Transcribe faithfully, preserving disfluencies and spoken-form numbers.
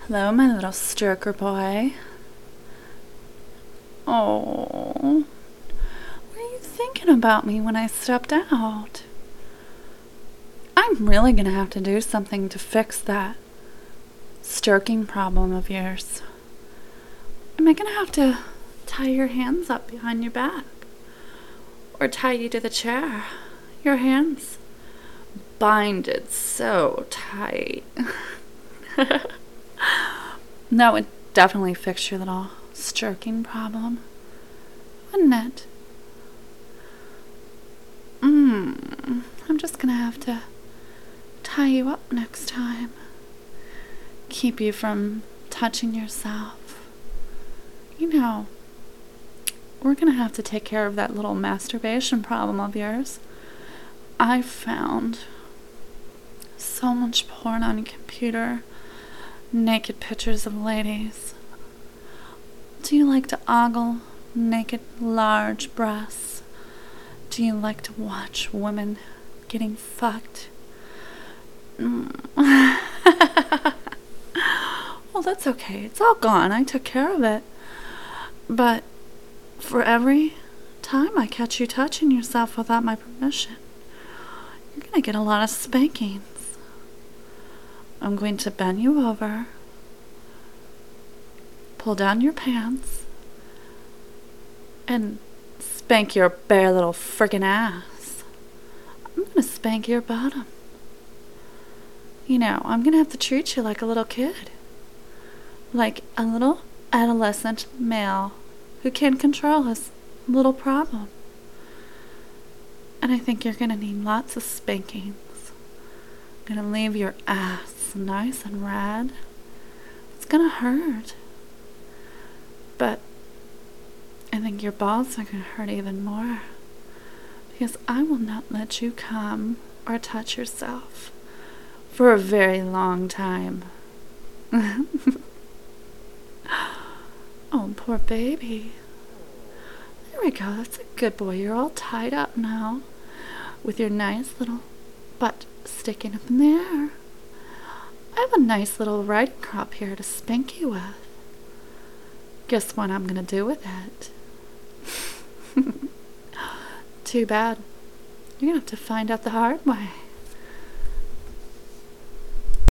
Hello, my little stroker boy. Oh, what are you thinking about me when I stepped out? I'm really gonna have to do something to fix that stroking problem of yours. Am I gonna have to tie your hands up behind your back? Or tie you to the chair? Your hands binded so tight. That would definitely fix your little stroking problem, wouldn't it? Mmm, I'm just gonna have to tie you up next time. Keep you from touching yourself. You know, we're gonna have to take care of that little masturbation problem of yours. I found so much porn on your computer. Naked pictures of ladies. Do you like to ogle naked large breasts? Do you like to watch women getting fucked? Mm. Well, that's okay. It's all gone. I took care of it. But for every time I catch you touching yourself without my permission, you're gonna get a lot of spankings. I'm going to bend you over, pull down your pants, and spank your bare little frickin' ass. I'm gonna spank your bottom. You know, I'm gonna have to treat you like a little kid. Like a little adolescent male who can't control his little problem. And I think you're gonna need lots of spankings. I'm gonna leave your ass nice and red. It's gonna hurt. But I think your balls are gonna hurt even more. Because I will not let you come or touch yourself for a very long time. Oh, poor baby. There we go. That's a good boy. You're all tied up now with your nice little butt sticking up in the air. I have a nice little riding crop here to spank you with. Guess what I'm gonna do with it? Too bad. You're gonna have to find out the hard way.